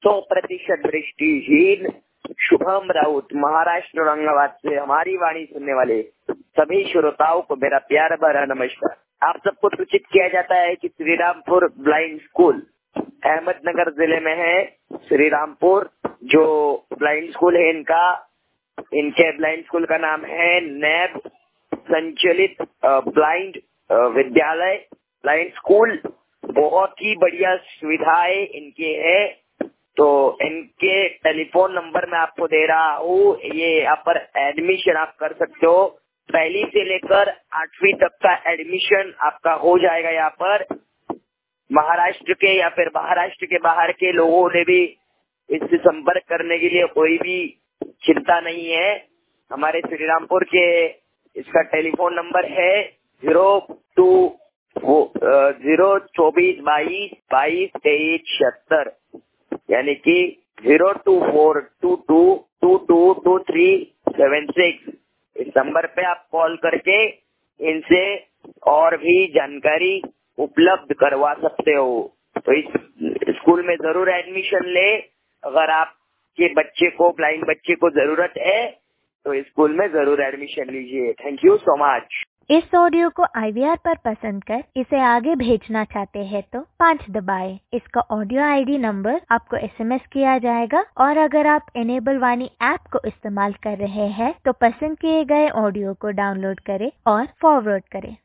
100% दृष्टिहीन शुभम राउत महाराष्ट्र औरंगाबाद से हमारी वाणी सुनने वाले सभी श्रोताओं को मेरा प्यार भरा नमस्कार। आप सबको सूचित किया जाता है कि श्रीरामपुर ब्लाइंड स्कूल अहमदनगर जिले में है। श्रीरामपुर जो ब्लाइंड स्कूल है इनके ब्लाइंड स्कूल का नाम है नैब संचालित ब्लाइंड विद्यालय ब्लाइंड स्कूल। बहुत ही बढ़िया सुविधाएं इनके है। तो इनके टेलीफोन नंबर मैं आपको दे रहा हूँ। ये यहाँ पर एडमिशन आप कर सकते हो। पहली से लेकर 8वीं तक का एडमिशन आपका हो जाएगा। यहाँ पर महाराष्ट्र के या फिर महाराष्ट्र के बाहर के लोगों ने भी इससे संपर्क करने के लिए कोई भी चिंता नहीं है। हमारे श्रीरामपुर के इसका टेलीफोन नंबर है 02422222376 यानी कि 02422222376। इस नंबर पे आप कॉल करके इनसे और भी जानकारी उपलब्ध करवा सकते हो। तो इस स्कूल में जरूर एडमिशन ले। अगर आपके बच्चे को ब्लाइंड बच्चे को जरूरत है तो इस स्कूल में जरूर एडमिशन लीजिए। Thank you so much. इस ऑडियो को IVR पर पसंद कर इसे आगे भेजना चाहते हैं तो 5 दबाएं। इसका ऑडियो ID नंबर आपको SMS किया जाएगा और अगर आप इनेबल वाणी ऐप को इस्तेमाल कर रहे हैं तो पसंद किए गए ऑडियो को डाउनलोड करें और फॉरवर्ड करें।